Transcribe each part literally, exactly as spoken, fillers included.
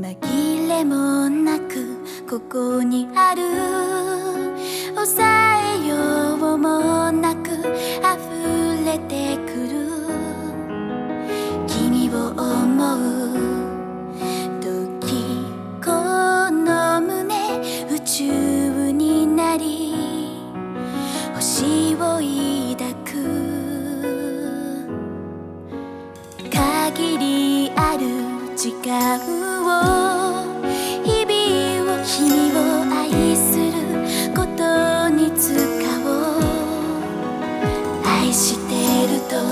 紛れもなくここにある、抑えようもなく溢れてくる君を思う時、この胸宇宙になり星を抱く、限りある時間を日々を君を愛することに使おう。愛してると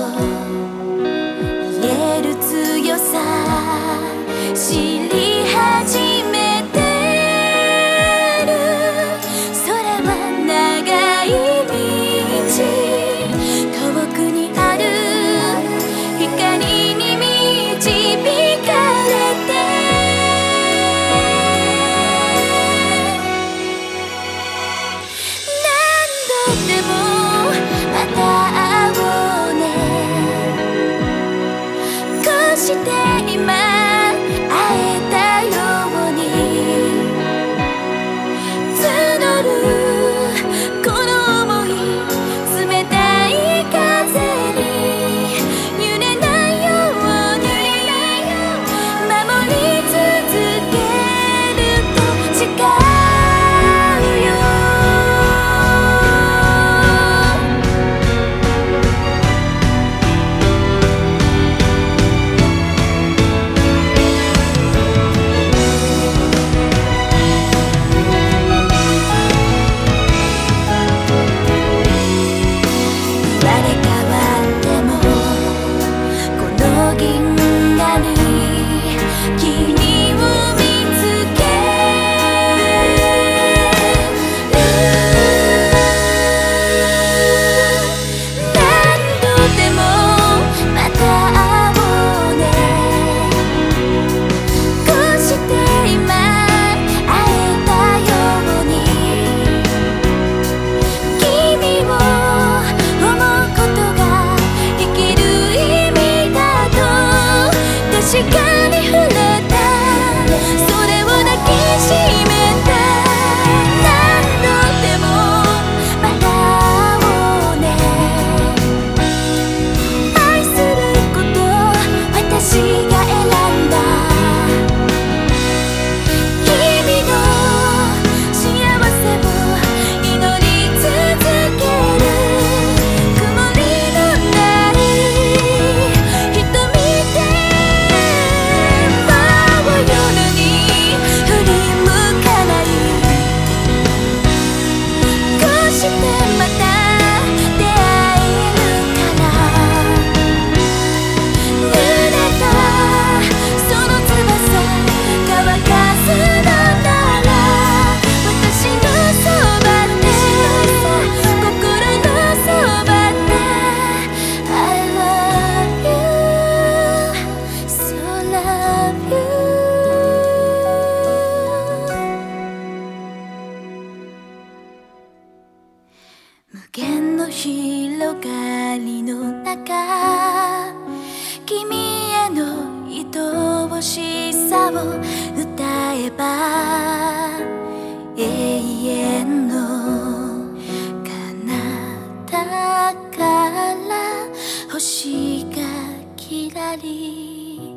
言える強さ知り始めてる。それは長い道、遠くにある光に導かれて、何度でもまた会おうね。こうして今会えたように募るこの想い、冷たい風に揺れないように守り続けると誓うよ。生まれ変わってもこの銀河に君を見つける。何度でもまた会おうね。こうして今会えたように君を思うことが生きる意味だと確かに触れた、それを抱きしめた。何度でもまた会おうね。愛すること私が選んだ、君の幸せを祈り続ける。曇りのない瞳でもう夜に振り向かない。こうしてまた出会えるから、濡れたその翼乾かすのなら私のそばで、心のそばで I love you, so love you。 無限の広がりの中、君への愛おしさを歌えば永遠の彼方から星がきらり